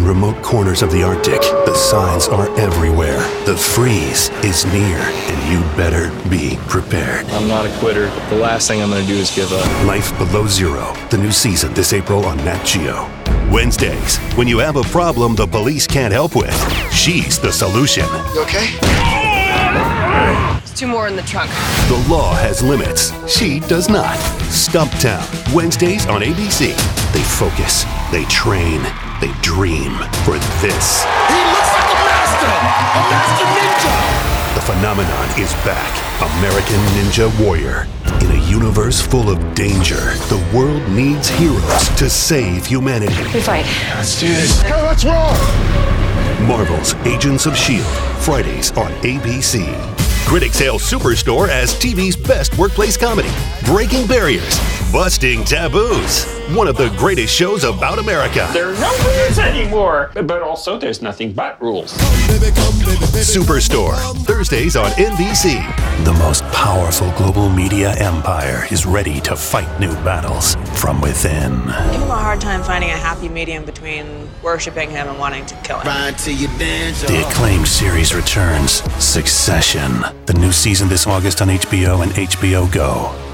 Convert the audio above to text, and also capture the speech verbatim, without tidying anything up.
remote corners of the Arctic, the signs are everywhere. The freeze is near, and you better be prepared. I'm not a quitter. The last thing I'm going to do is give up. Life Below Zero, the new season this April on Nat Geo. Wednesdays, when you have a problem the police can't help with, she's the solution. You okay? There's two more in the trunk. The law has limits. She does not. Stumptown, Wednesdays on A B C. They focus, they train, they dream for this. He looks like a master! A master ninja! The phenomenon is back. American Ninja Warrior. In a universe full of danger, the world needs heroes to save humanity. We fight. Let's do this. Hey, what's wrong? Marvel's Agents of S H I E L D. Fridays on A B C. Critics hail Superstore as T V's best workplace comedy. Breaking barriers. Busting taboos. One of the greatest shows about America. There are no rules anymore, but also there's nothing but rules. Superstore, Thursdays on N B C. The most powerful global media empire is ready to fight new battles from within. Give him a hard time finding a happy medium between worshiping him and wanting to kill him. The acclaimed series returns. Succession. The new season this August on H B O and H B O Go.